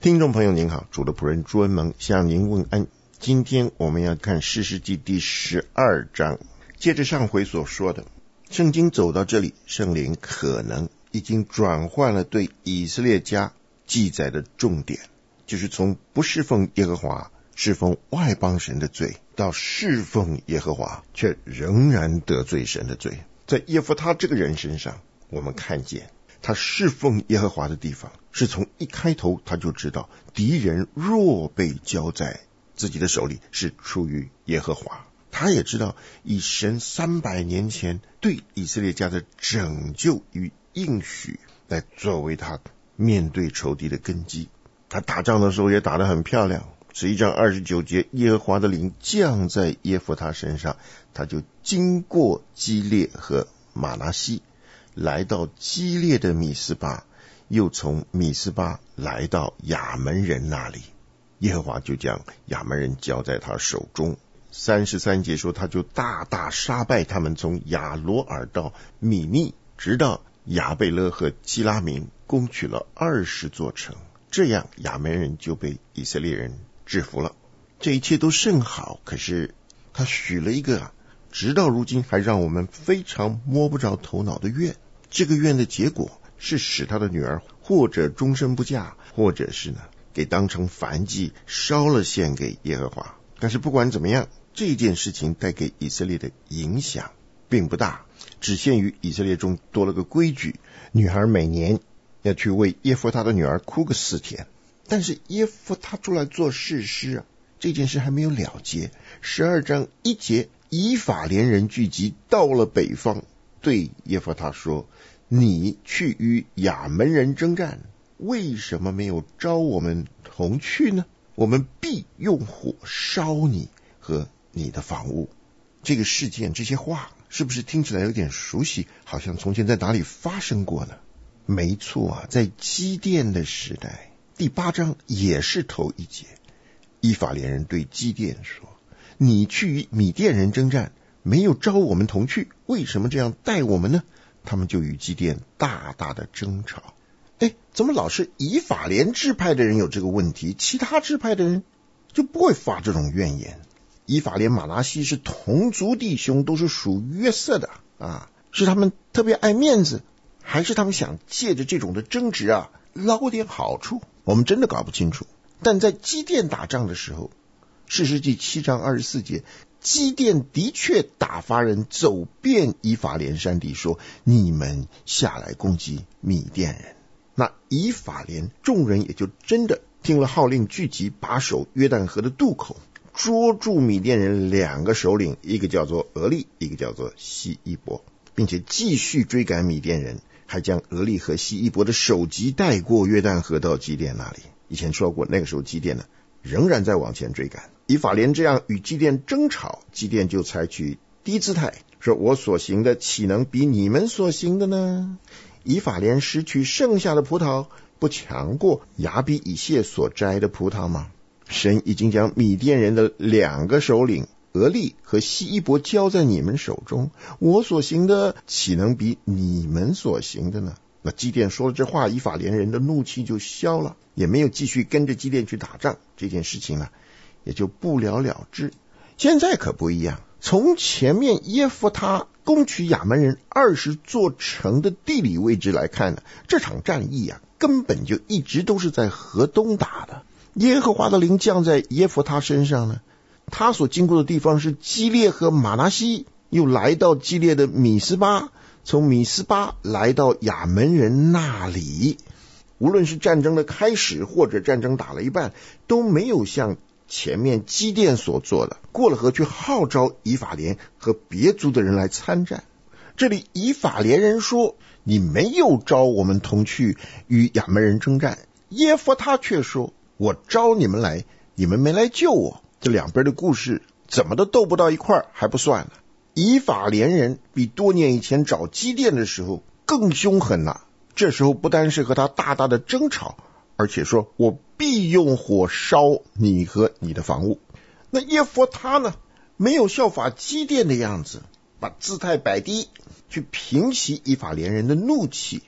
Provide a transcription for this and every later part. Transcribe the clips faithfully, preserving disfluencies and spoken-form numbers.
听众朋友您好，主的仆人朱恩蒙向您问安。今天我们要看士师记第十二章，接着上回所说的，圣经走到这里，圣灵可能已经转换了对以色列家记载的重点，就是从不侍奉耶和华侍奉外邦神的罪，到侍奉耶和华却仍然得罪神的罪。在耶弗他这个人身上，我们看见他侍奉耶和华的地方，是从一开头他就知道敌人若被交在自己的手里，是出于耶和华。他也知道以神三百年前对以色列家的拯救与应许来作为他面对仇敌的根基。他打仗的时候也打得很漂亮，十一章二十九节，耶和华的灵降在耶弗他身上，他就经过基列和马拿西，来到基列的米斯巴，又从米斯巴来到亚门人那里，耶和华就将亚门人交在他手中。三十三节说，他就大大杀败他们，从亚罗尔到米密，直到亚贝勒和基拉明，攻取了二十座城。这样亚门人就被以色列人制服了。这一切都甚好，可是他许了一个啊，直到如今还让我们非常摸不着头脑的愿。这个愿的结果是使他的女儿或者终身不嫁，或者是呢给当成燔祭烧了献给耶和华。但是不管怎么样，这件事情带给以色列的影响并不大，只限于以色列中多了个规矩，女孩每年要去为耶弗他的女儿哭个四天。但是耶弗他出来做士师啊，这件事还没有了结。十二章一节，以法莲人聚集到了北方，对耶弗他说，你去与亚门人征战，为什么没有召我们同去呢？我们必用火烧你和你的房屋。这个事件，这些话是不是听起来有点熟悉，好像从前在哪里发生过呢？没错啊，在基甸的时代，第八章也是头一节，以法莲人对基甸说，你去与米甸人征战，没有召我们同去，为什么这样待我们呢？他们就与基甸大大的争吵。哎，怎么老是以法莲支派的人有这个问题，其他支派的人就不会发这种怨言？以法莲马拿西是同族弟兄，都是属约瑟的啊，是他们特别爱面子，还是他们想借着这种的争执啊捞点好处？我们真的搞不清楚。但在基甸打仗的时候，士师记七章二十四节，基甸的确打发人走遍以法莲山地，说，你们下来攻击米甸人。那以法莲众人也就真的听了号令，聚集把守约旦河的渡口，捉住米甸人两个首领，一个叫做俄利，一个叫做西伊伯，并且继续追赶米甸人，还将俄利和西伊伯的首级带过约旦河到基甸那里。以前说过，那个时候基甸呢仍然在往前追赶。以法莲这样与基甸争吵，基甸就采取低姿态，说，我所行的岂能比你们所行的呢？以法莲拾取剩下的葡萄，不强过亚比以谢所摘的葡萄吗？神已经将米甸人的两个首领俄利和西伊伯交在你们手中，我所行的岂能比你们所行的呢？那基甸说了这话，以法莲人的怒气就消了，也没有继续跟着基甸去打仗，这件事情呢也就不了了之。现在可不一样，从前面耶弗他攻取亚门人二十座城的地理位置来看呢，这场战役啊根本就一直都是在河东打的。耶和华的灵降在耶弗他身上呢，他所经过的地方是基列和马拿西，又来到基列的米斯巴，从米斯巴来到亚门人那里。无论是战争的开始，或者战争打了一半，都没有像前面基甸所做的，过了河去号召以法莲和别族的人来参战。这里以法莲人说，你没有召我们同去与亚门人征战。耶弗他却说，我召你们来，你们没来救我。这两边的故事怎么都斗不到一块儿还不算了。以法莲人比多年以前找基甸的时候更凶狠了，这时候不单是和他大大的争吵，而且说，我必用火烧你和你的房屋。那耶弗他呢，没有效法基甸的样子，把姿态摆低，去平息以法莲人的怒气。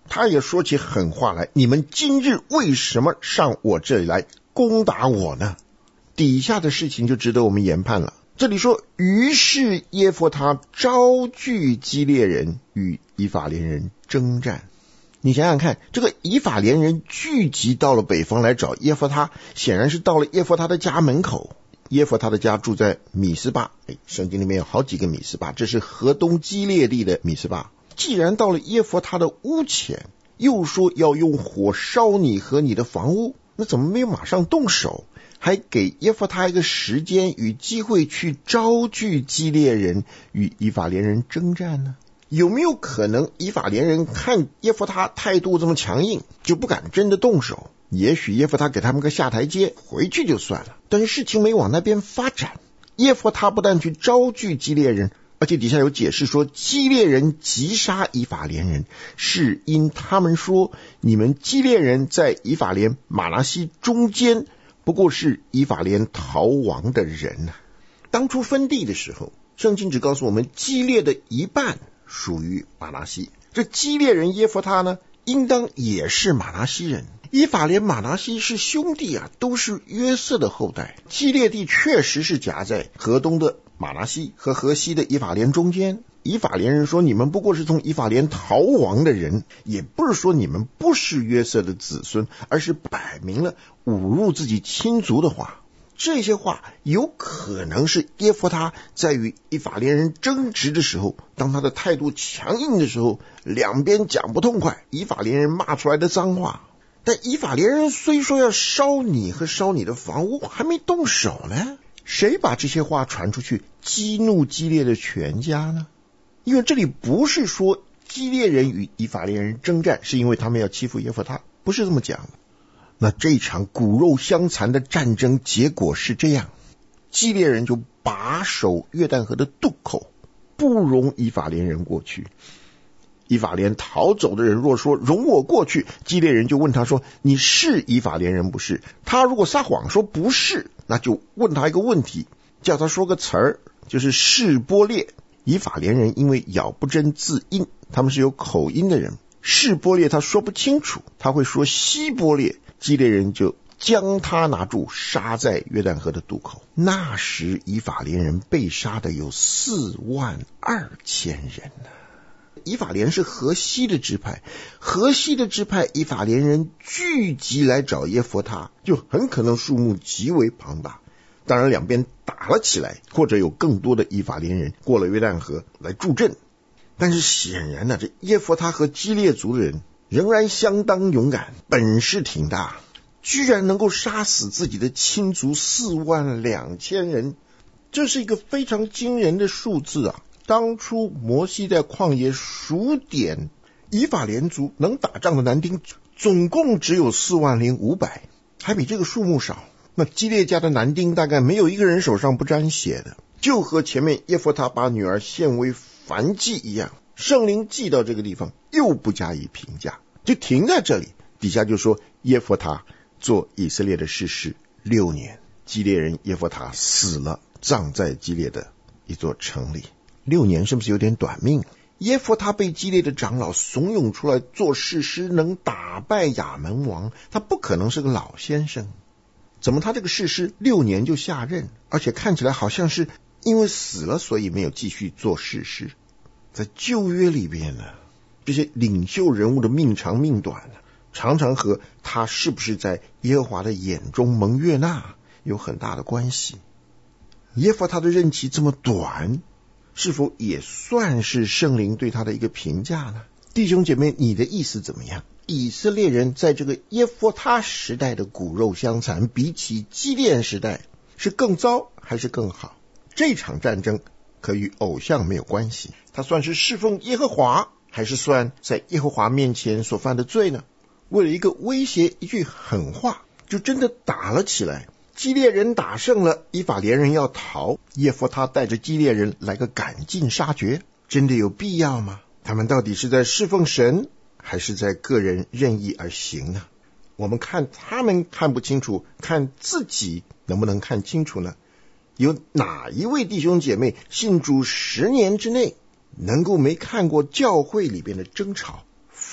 他也说起狠话来，你们今日为什么上我这里来攻打我呢？底下的事情就值得我们研判了。这里说，于是耶弗他招聚基列人与以法莲人征战。你想想看，这个以法莲人聚集到了北方来找耶弗他，显然是到了耶弗他的家门口。耶弗他的家住在米斯巴，哎，圣经里面有好几个米斯巴，这是河东基列地的米斯巴。既然到了耶弗他的屋前，又说要用火烧你和你的房屋，那怎么没有马上动手，还给耶弗他一个时间与机会去招聚基列人与以法莲人征战呢？有没有可能以法莲人看耶弗他态度这么强硬，就不敢真的动手？也许耶弗他给他们个下台阶，回去就算了。但是事情没往那边发展，耶弗他不但去招聚基列人，而且底下有解释说，基列人击杀以法莲人，是因他们说，你们基列人在以法莲马拿西中间，不过是以法莲逃亡的人啊。当初分地的时候，圣经只告诉我们，基列的一半属于马拿西，这基列人耶弗他呢，应当也是马拿西人。以法莲马拿西是兄弟啊，都是约瑟的后代。基列地确实是夹在河东的马拿西和河西的以法莲中间。以法莲人说，你们不过是从以法莲逃亡的人，也不是说你们不是约瑟的子孙，而是摆明了侮辱自己亲族的话。这些话有可能是耶弗他在与以法莲人争执的时候，当他的态度强硬的时候，两边讲不痛快，以法莲人骂出来的脏话。但以法莲人虽说要烧你和烧你的房屋，还没动手呢，谁把这些话传出去，激怒基列的全家呢？因为这里不是说基列人与以法莲人征战是因为他们要欺负耶弗他，不是这么讲的。那这场骨肉相残的战争结果是这样，基列人就把守约旦河的渡口，不容以法莲人过去。以法莲逃走的人若说容我过去，基列人就问他说，你是以法莲人不是？他如果撒谎说不是，那就问他一个问题，叫他说个词儿，就是示波列。以法莲人因为咬不真字音，他们是有口音的人，示波列他说不清楚，他会说希波列，基列人就将他拿住，杀在约旦河的渡口。那时以法莲人被杀的有四万二千人呢。以法莲是河西的支派，河西的支派以法莲人聚集来找耶弗他，就很可能数目极为庞大。当然两边打了起来，或者有更多的以法莲人过了约旦河来助阵。但是显然呢、啊，这耶弗他和基列族的人仍然相当勇敢，本事挺大，居然能够杀死自己的亲族四万两千人，这是一个非常惊人的数字啊！当初摩西在旷野数点以法莲族能打仗的男丁，总共只有四万零五百，还比这个数目少。那基列家的男丁大概没有一个人手上不沾血的，就和前面耶弗他把女儿献为燔祭一样。圣灵记到这个地方又不加以评价，就停在这里。底下就说耶弗他做以色列的士师六年，基列人耶弗他死了，葬在基列的一座城里。六年是不是有点短命？耶弗他被基列的长老怂恿出来做士师，能打败亚门王，他不可能是个老先生。怎么他这个士师六年就下任，而且看起来好像是因为死了所以没有继续做士师？在旧约里边呢，这些领袖人物的命长命短呢，常常和他是不是在耶和华的眼中蒙悦纳有很大的关系。耶弗他的任期这么短，是否也算是圣灵对他的一个评价呢？弟兄姐妹，你的意思怎么样？以色列人在这个耶弗他时代的骨肉相残，比起基列时代是更糟还是更好？这场战争可与偶像没有关系，他算是侍奉耶和华，还是算在耶和华面前所犯的罪呢？为了一个威胁，一句狠话，就真的打了起来。基列人打胜了，以法莲人要逃，耶弗他带着基列人来个赶尽杀绝，真的有必要吗？他们到底是在侍奉神，还是在个人任意而行呢？我们看他们看不清楚，看自己能不能看清楚呢？有哪一位弟兄姐妹信主十年之内能够没看过教会里边的争吵、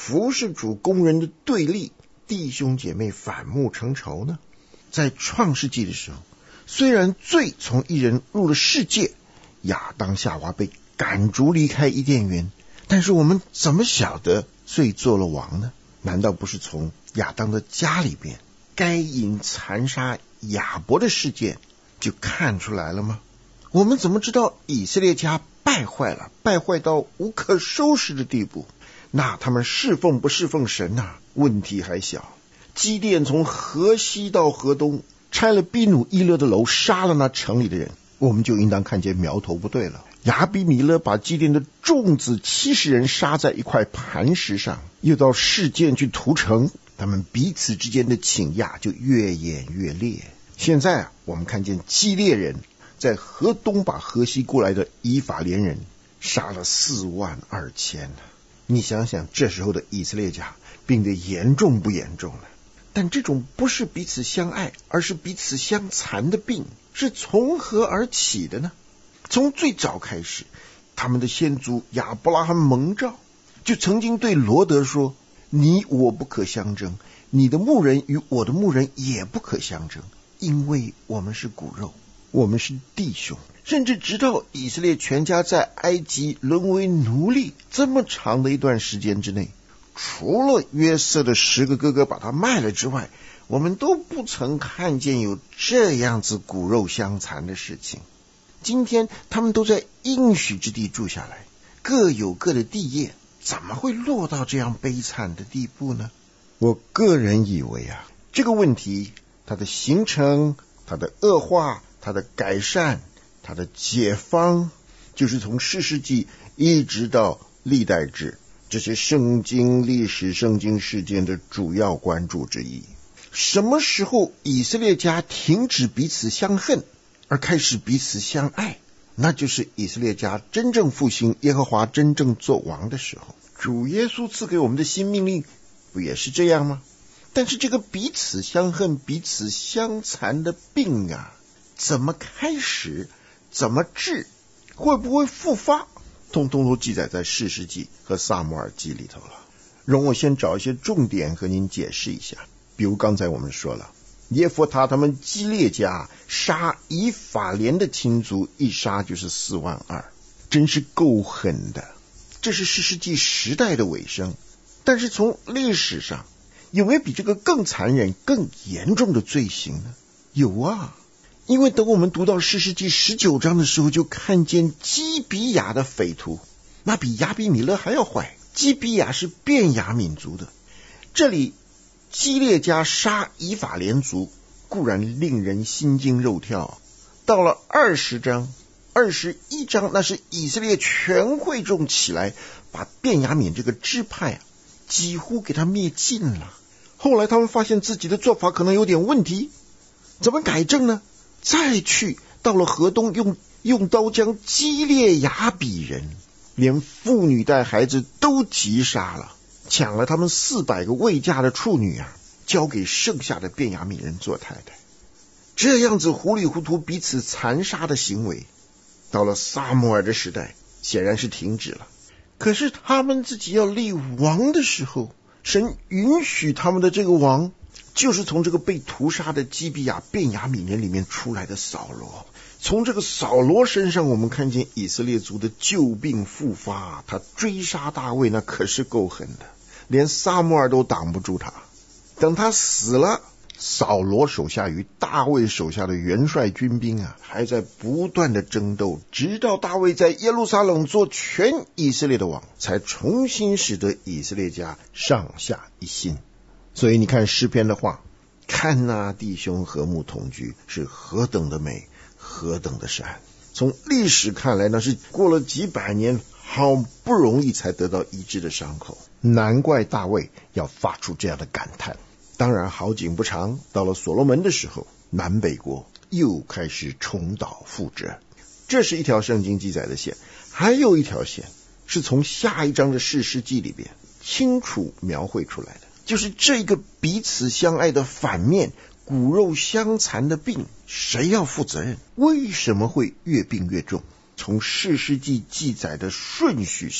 服侍主工人的对立，弟兄姐妹反目成仇呢？在创世纪的时候，虽然罪从一人入了世界，亚当夏娃被赶逐离开伊甸园，但是我们怎么晓得罪做了王呢？难道不是从亚当的家里边该隐残杀亚伯的事件就看出来了吗？我们怎么知道以色列家败坏了，败坏到无可收拾的地步？那他们侍奉不侍奉神啊？问题还小。基甸从河西到河东，拆了比努伊勒的楼，杀了那城里的人，我们就应当看见苗头不对了。亚比米勒把基甸的众子七十人杀在一块磐石上，又到示剑去屠城，他们彼此之间的倾轧就越演越烈。现在啊，我们看见基列人在河东把河西过来的以法莲人杀了四万二千。你想想这时候的以色列家病得严重不严重呢？但这种不是彼此相爱，而是彼此相残的病是从何而起的呢？从最早开始，他们的先祖亚伯拉罕蒙召，就曾经对罗德说，你我不可相争，你的牧人与我的牧人也不可相争，因为我们是骨肉，我们是弟兄。甚至直到以色列全家在埃及沦为奴隶这么长的一段时间之内，除了约瑟的十个哥哥把他卖了之外，我们都不曾看见有这样子骨肉相残的事情。今天他们都在应许之地住下来，各有各的地业，怎么会落到这样悲惨的地步呢？我个人以为啊，这个问题它的形成，它的恶化，它的改善，它的解方，就是从士师记一直到历代志这些圣经历史圣经事件的主要关注之一。什么时候以色列家停止彼此相恨，而开始彼此相爱，那就是以色列家真正复兴，耶和华真正做王的时候。主耶稣赐给我们的新命令不也是这样吗？但是这个彼此相恨彼此相残的病啊，怎么开始，怎么治，会不会复发，通通都记载在士师记和撒母耳记里头了。容我先找一些重点和您解释一下。比如刚才我们说了，耶弗他他们基列家杀以法莲的亲族，一杀就是四万二，真是够狠的。这是士师记时代的尾声，但是从历史上有没有比这个更残忍更严重的罪行呢？有啊，因为等我们读到士师记十九章的时候，就看见基比亚的匪徒，那比亚比米勒还要坏。基比亚是便雅悯族的，这里基列家杀以法莲族固然令人心惊肉跳，到了二十章二十一章，那是以色列全会众起来，把便雅悯这个支派啊，几乎给他灭尽了。后来他们发现自己的做法可能有点问题，怎么改正呢？再去到了河东，用用刀将基列雅比人连妇女带孩子都击杀了，抢了他们四百个未嫁的处女啊，交给剩下的便雅悯人做太太。这样子糊里糊涂彼此残杀的行为，到了撒母耳的时代显然是停止了。可是他们自己要立王的时候，神允许他们的这个王就是从这个被屠杀的基比亚便雅悯人里面出来的扫罗。从这个扫罗身上，我们看见以色列族的旧病复发，他追杀大卫那可是够狠的，连撒母耳都挡不住他。等他死了，扫罗手下与大卫手下的元帅军兵啊，还在不断的争斗，直到大卫在耶路撒冷做全以色列的王，才重新使得以色列家上下一心。所以你看诗篇的话，看那弟兄和睦同居是何等的美，何等的善。从历史看来，那是过了几百年，好不容易才得到医治的伤口，难怪大卫要发出这样的感叹。当然好景不长，到了所罗门的时候，南北国又开始重蹈覆辙。这是一条圣经记载的线，还有一条线是从下一章的士师记里边清楚描绘出来的，就是这个彼此相爱的反面，骨肉相残的病，谁要负责任？为什么会越病越重？从士师记记载的顺序上，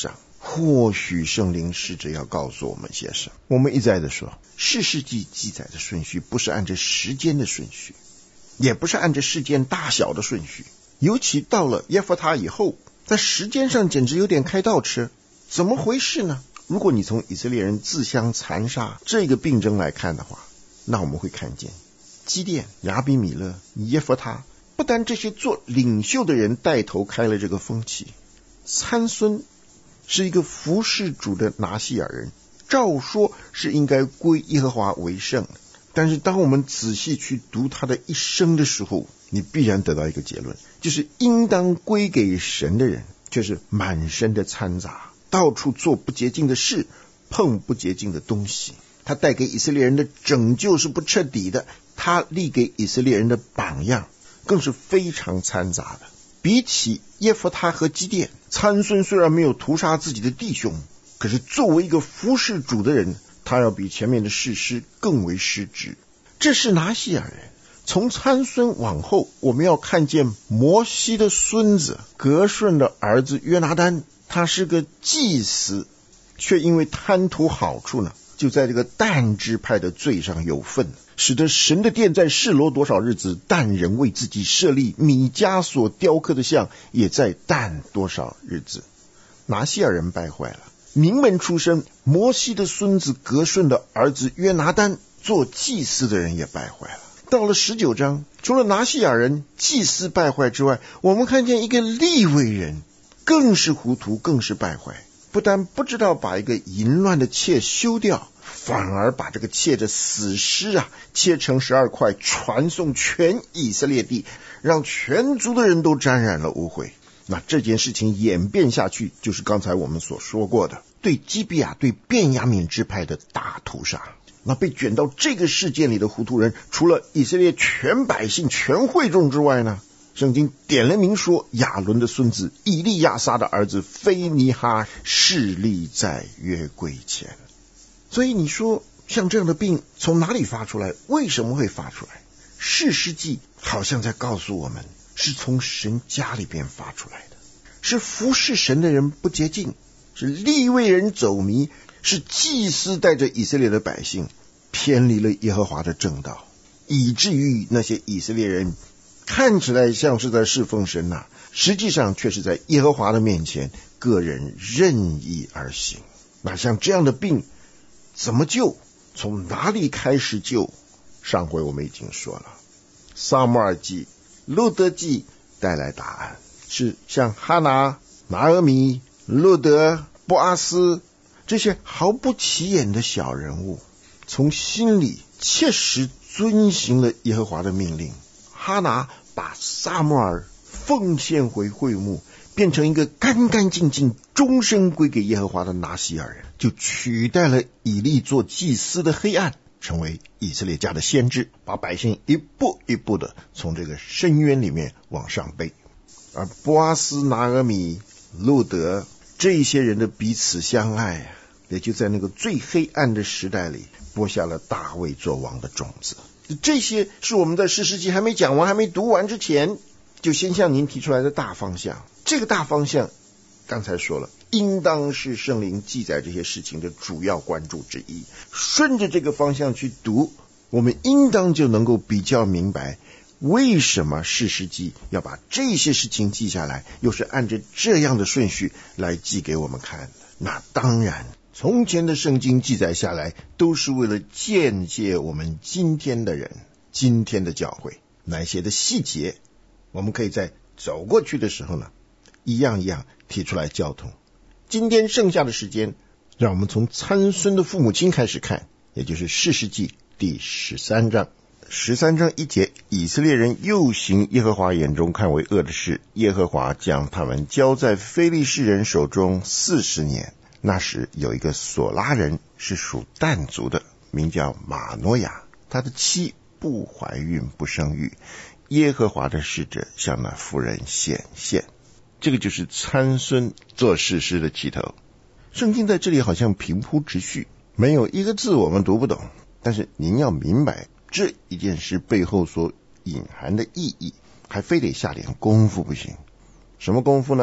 或许圣灵使者要告诉我们些什么。我们一再的说，士师记记载的顺序不是按照时间的顺序，也不是按照事件大小的顺序，尤其到了耶弗他以后，在时间上简直有点开倒车。怎么回事呢？如果你从以色列人自相残杀这个病症来看的话，那我们会看见基甸、亚比米勒、耶弗他，不但这些做领袖的人带头开了这个风气，参孙是一个服侍主的拿细尔人，照说是应该归耶和华为圣的，但是当我们仔细去读他的一生的时候，你必然得到一个结论，就是应当归给神的人却是满身的掺杂，到处做不洁净的事，碰不洁净的东西。他带给以色列人的拯救是不彻底的，他立给以色列人的榜样更是非常掺杂的。比起耶弗他和基甸，参孙虽然没有屠杀自己的弟兄，可是作为一个服侍主的人，他要比前面的士师更为失职。这是拿细尔人。从参孙往后，我们要看见摩西的孙子革顺的儿子约拿单，他是个祭司，却因为贪图好处呢，就在这个但支派的罪上有份，使得神的殿在示罗多少日子，但人为自己设立米迦所雕刻的像，也在但多少日子。拿细尔人败坏了，名门出身摩西的孙子革顺的儿子约拿单做祭司的人也败坏了。到了十九章，除了拿细尔人祭司败坏之外，我们看见一个利未人更是糊涂，更是败坏。不但不知道把一个淫乱的妾休掉，反而把这个妾的死尸啊切成十二块，传送全以色列地，让全族的人都沾染了污秽。那这件事情演变下去，就是刚才我们所说过的对基比亚、对便雅悯支派的大屠杀。那被卷到这个事件里的糊涂人，除了以色列全百姓全会众之外呢，圣经点了名说亚伦的孙子以利亚撒的儿子非尼哈侍立在约柜前。所以你说像这样的病从哪里发出来？为什么会发出来？士师记好像在告诉我们，是从神家里边发出来的，是服侍神的人不洁净，是利未人走迷，是祭司带着以色列的百姓偏离了耶和华的正道，以至于那些以色列人看起来像是在侍奉神啊，实际上却是在耶和华的面前个人任意而行。那像这样的病怎么救？从哪里开始救？上回我们已经说了，撒母耳记、路得记带来答案，是像哈拿、拿俄米、路得、波阿斯这些毫不起眼的小人物，从心里切实遵行了耶和华的命令。哈拿把撒母耳奉献回会幕，变成一个干干净净终身归给耶和华的拿细尔人，就取代了以利做祭司的黑暗，成为以色列家的先知，把百姓一步一步的从这个深渊里面往上背。而波阿斯、拿俄米、路得这些人的彼此相爱，也就在那个最黑暗的时代里播下了大卫做王的种子。这些是我们在士师记还没讲完、还没读完之前，就先向您提出来的大方向。这个大方向刚才说了，应当是圣灵记载这些事情的主要关注之一。顺着这个方向去读，我们应当就能够比较明白为什么士师记要把这些事情记下来，又是按着这样的顺序来记给我们看的。那当然从前的圣经记载下来，都是为了鉴戒我们今天的人，今天的教会。哪些的细节我们可以在走过去的时候呢，一样一样提出来交通。今天剩下的时间，让我们从参孙的父母亲开始看，也就是士师记第十三章。十三章一节，以色列人又行耶和华眼中看为恶的事，耶和华将他们交在非利士人手中四十年。那时有一个索拉人，是属但族的，名叫马诺亚，他的妻不怀孕不生育，耶和华的使者向那妇人显现。这个就是参孙做士师的起头。圣经在这里好像平铺直叙，没有一个字我们读不懂，但是您要明白这一件事背后所隐含的意义，还非得下点功夫不行。什么功夫呢？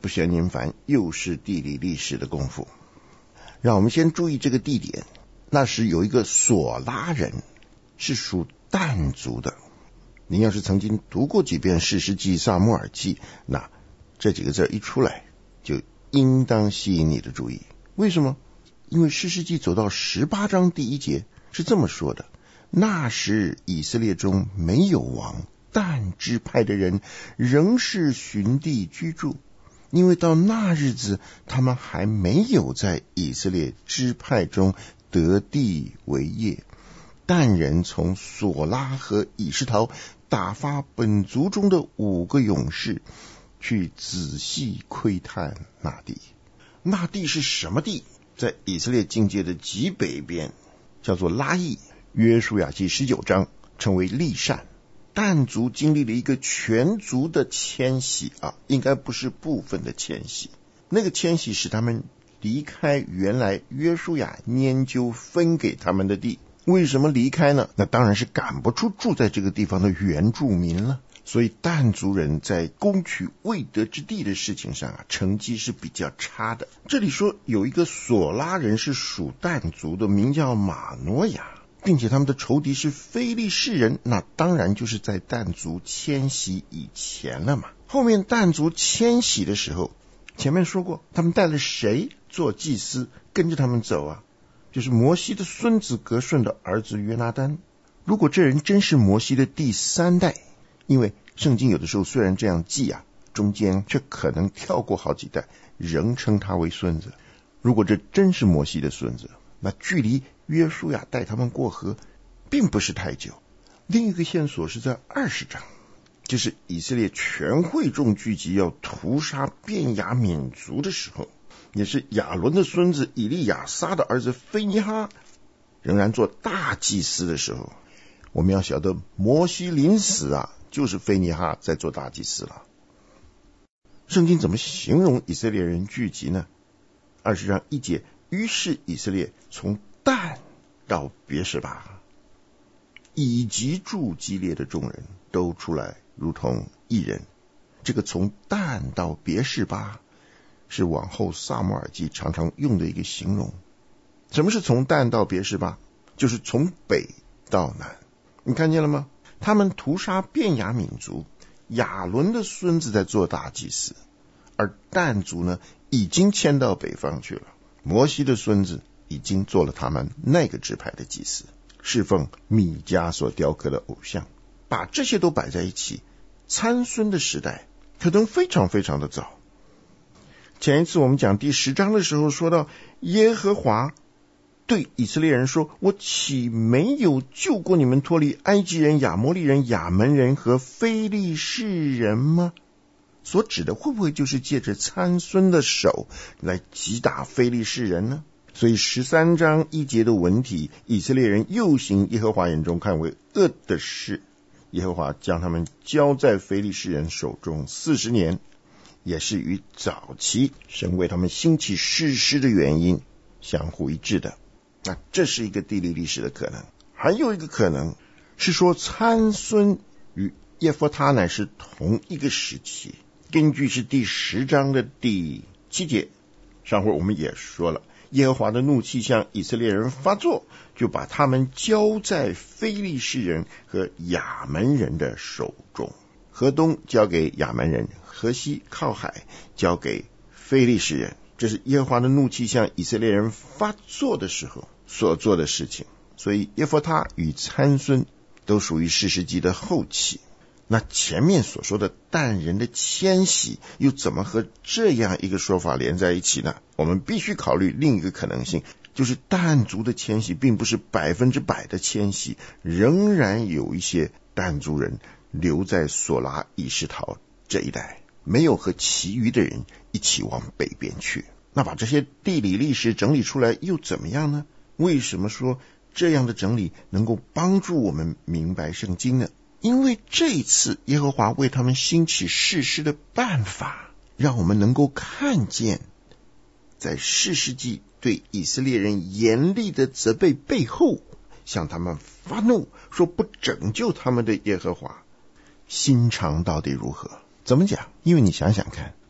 不嫌您烦，又是地理历史的功夫。让我们先注意这个地点，那时有一个索拉人，是属但族的。您要是曾经读过几遍士师记、撒母耳记，那这几个字一出来，就应当吸引你的注意。为什么？因为士师记走到十八章第一节是这么说的：那时以色列中没有王，但支派的人仍是寻地居住，因为到那日子他们还没有在以色列支派中得地为业。但人从索拉和以实陶打发本族中的五个勇士去仔细窥探那地。那地是什么地？在以色列境界的极北边，叫做拉邑。约书亚记十九章称为利善。但族经历了一个全族的迁徙啊，应该不是部分的迁徙。那个迁徙使他们离开原来约书亚拈阄分给他们的地。为什么离开呢？那当然是赶不出住在这个地方的原住民了。所以但族人在攻取未得之地的事情上啊，成绩是比较差的。这里说有一个索拉人是属但族的，名叫马诺亚，并且他们的仇敌是非利士人，那当然就是在但族迁徙以前了嘛。后面但族迁徙的时候，前面说过他们带了谁做祭司跟着他们走啊？就是摩西的孙子革顺的儿子约拿单。如果这人真是摩西的第三代，因为圣经有的时候虽然这样记啊，中间却可能跳过好几代，仍称他为孙子。如果这真是摩西的孙子，那距离约书亚带他们过河并不是太久。另一个线索是在二十章，就是以色列全会众聚集要屠杀便雅悯族的时候，也是亚伦的孙子以利亚撒的儿子非尼哈仍然做大祭司的时候，我们要晓得摩西临死啊，就是非尼哈在做大祭司了。圣经怎么形容以色列人聚集呢？二十章一节，于是以色列从但到别是巴，以及住基列的众人都出来，如同一人。这个从但到别是巴是往后撒母耳记常常用的一个形容。什么是从但到别是巴？就是从北到南。你看见了吗？他们屠杀便雅悯族，亚伦的孙子在做大祭司，而但族呢已经迁到北方去了。摩西的孙子已经做了他们那个支派的祭司，侍奉米迦所雕刻的偶像。把这些都摆在一起，参孙的时代可能非常非常的早。前一次我们讲第十章的时候说到，耶和华对以色列人说，我岂没有救过你们脱离埃及人、亚摩利人、亚门人和非利士人吗？所指的会不会就是借着参孙的手来击打非利士人呢？所以十三章一节的文体，以色列人又行耶和华眼中看为恶的事，耶和华将他们交在非利士人手中四十年，也是与早期神为他们兴起士师的原因相互一致的。那这是一个地理历史的可能。还有一个可能是说参孙与耶弗他乃是同一个时期。根据是第十章的第七节，上回我们也说了，耶和华的怒气向以色列人发作，就把他们交在非利士人和亚门人的手中。河东交给亚门人，河西靠海交给非利士人。这是耶和华的怒气向以色列人发作的时候所做的事情。所以耶弗他与参孙都属于士师记的后期。那前面所说的但人的迁徙又怎么和这样一个说法连在一起呢？我们必须考虑另一个可能性，就是但族的迁徙并不是百分之百的迁徙，仍然有一些但族人留在索拉以实陶这一带，没有和其余的人一起往北边去。那把这些地理历史整理出来又怎么样呢？为什么说这样的整理能够帮助我们明白圣经呢？因为这一次耶和华为他们兴起士师的办法，让我们能够看见在士师记对以色列人严厉的责备背后，向他们发怒说不拯救他们的耶和华心肠到底如何。怎么讲？因为你想想看，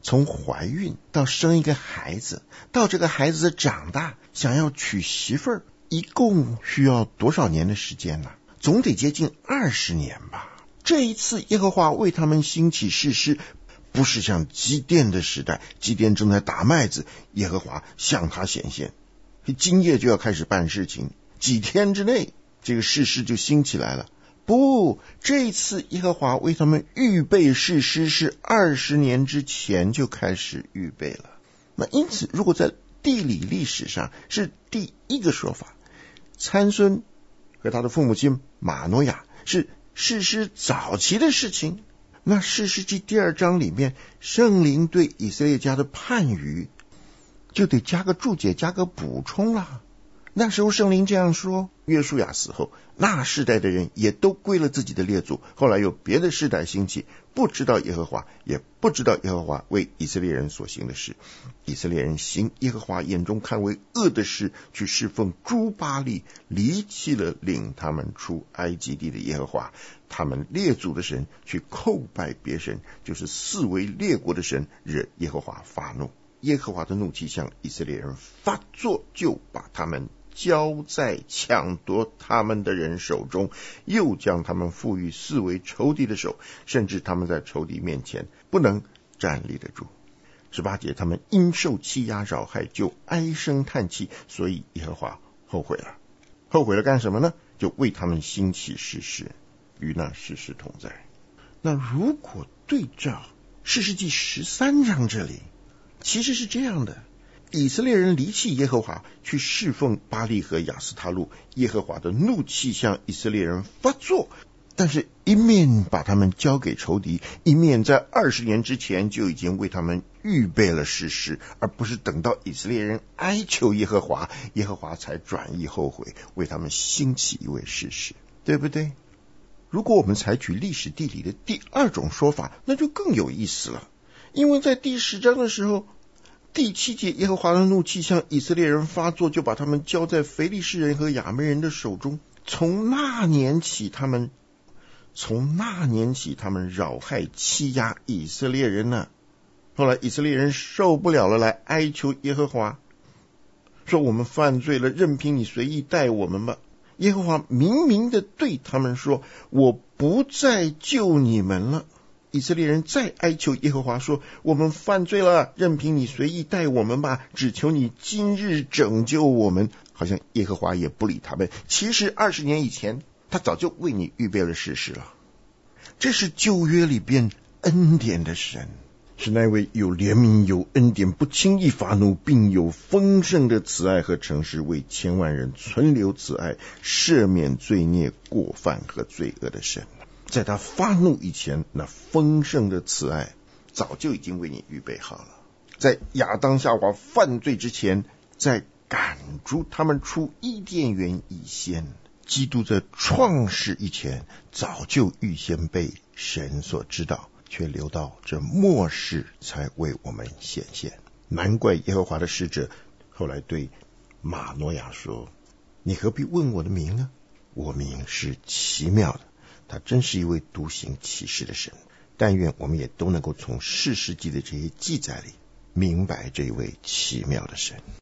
从怀孕到生一个孩子，到这个孩子长大想要娶媳妇儿，一共需要多少年的时间呢？总得接近二十年吧。这一次耶和华为他们兴起士师，不是像基甸的时代，基甸正在打麦子，耶和华向他显现，今夜就要开始办事情，几天之内这个士师就兴起来了。不，这一次耶和华为他们预备士师是二十年之前就开始预备了。那因此如果在地理历史上是第一个说法，参孙和他的父母亲马诺亚是士师早期的事情，那士师记第二章里面圣灵对以色列家的判语就得加个注解，加个补充啦。那时候圣灵这样说，约书亚死后，那世代的人也都归了自己的列祖，后来有别的世代兴起，不知道耶和华，也不知道耶和华为以色列人所行的事。以色列人行耶和华眼中看为恶的事，去侍奉诸巴力，离弃了领他们出埃及地的耶和华，他们列祖的神，去叩拜别神，就是四围列国的神，惹耶和华发怒。耶和华的怒气向以色列人发作，就把他们交在抢夺他们的人手中，又将他们付于四围仇敌的手，甚至他们在仇敌面前不能站立得住。十八节，他们因受欺压扰害，就唉声叹气，所以耶和华后悔了。后悔了干什么呢？就为他们兴起士师，与那士师同在。那如果对照士师记十三章这里，其实是这样的，以色列人离弃耶和华，去侍奉巴力和亚斯他路，耶和华的怒气向以色列人发作，但是一面把他们交给仇敌，一面在二十年之前就已经为他们预备了士师，而不是等到以色列人哀求耶和华，耶和华才转意后悔，为他们兴起一位士师，对不对？如果我们采取历史地理的第二种说法，那就更有意思了。因为在第十章的时候，第七节，耶和华的怒气向以色列人发作，就把他们交在非利士人和亚扪人的手中。从那年起，他们从那年起，他们扰害欺压以色列人呢、啊。后来以色列人受不了了，来哀求耶和华，说我们犯罪了，任凭你随意待我们吧。耶和华明明的对他们说，我不再救你们了。以色列人再哀求耶和华说，我们犯罪了，任凭你随意待我们吧，只求你今日拯救我们。好像耶和华也不理他们，其实二十年以前他早就为你预备了士师了。这是旧约里边恩典的神，是那位有怜悯有恩典，不轻易发怒，并有丰盛的慈爱和诚实，为千万人存留慈爱，赦免罪孽过犯和罪恶的神。在他发怒以前，那丰盛的慈爱早就已经为你预备好了。在亚当夏娃犯罪之前，在赶逐他们出伊甸园以先，基督在创世以前早就预先被神所知道，却留到这末世才为我们显现。难怪耶和华的使者后来对马诺亚说，你何必问我的名呢？我名是奇妙的。他真是一位独行奇事的神。但愿我们也都能够从士师记的这些记载里明白这一位奇妙的神。